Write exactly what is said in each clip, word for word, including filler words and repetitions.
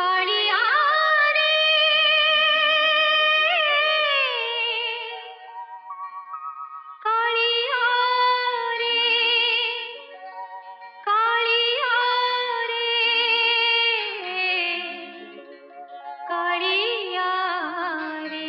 कालिया रे कालिया रे कालिया रे कालिया रे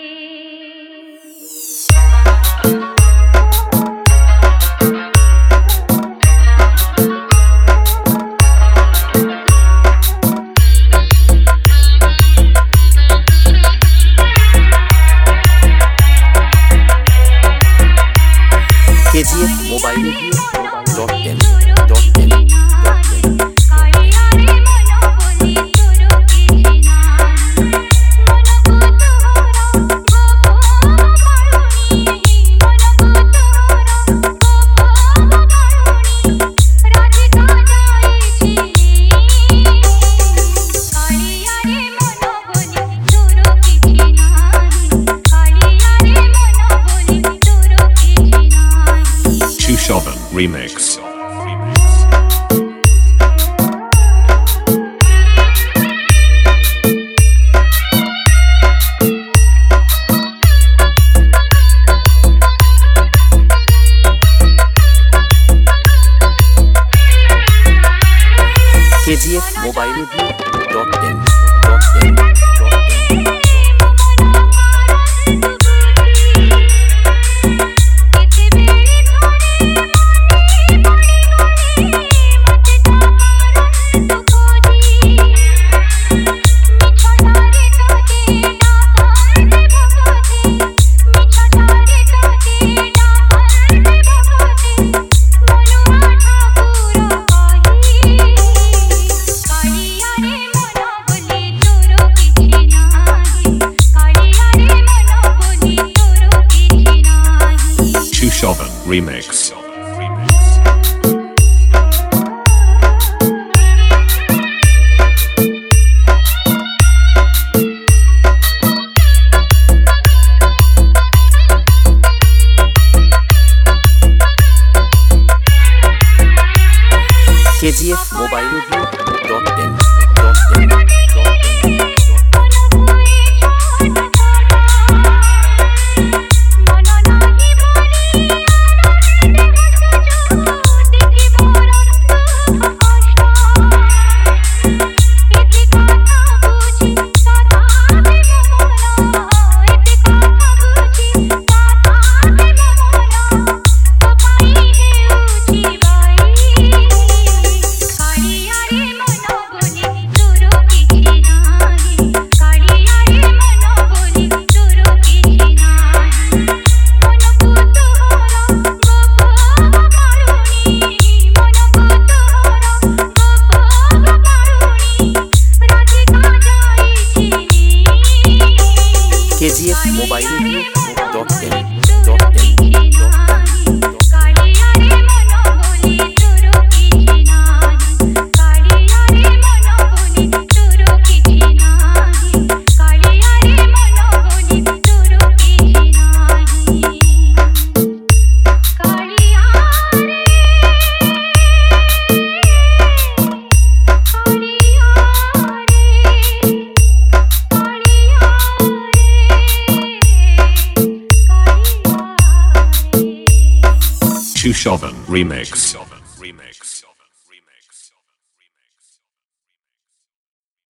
K G F Mobile Review dot in dot in dot in कालिया रे मनो बोली तोरो किछि नाही मनो को तोरा गोपो कारुणी मनो को तोरा गोपो कारुणी राधिका जाईछि कालिया रे मनो बोली तोरो किछि नाही कालिया रे मनो बोली तोरो किछि नाही Chushovan Remix. K G F Mobile Review dot in dot in dot in Chushovan Remix. K G F Mobile Review dot in dot in dot in K G F Mobile Review dot in dot in dot in कालिया रे मनो बोली तोरो किछि नाही कालिया रे मनो बोली तोरो किछि नाही कालिया रे मनो बोली तोरो किछि नाही कालिया रे कालिया रे Chushovan Remix.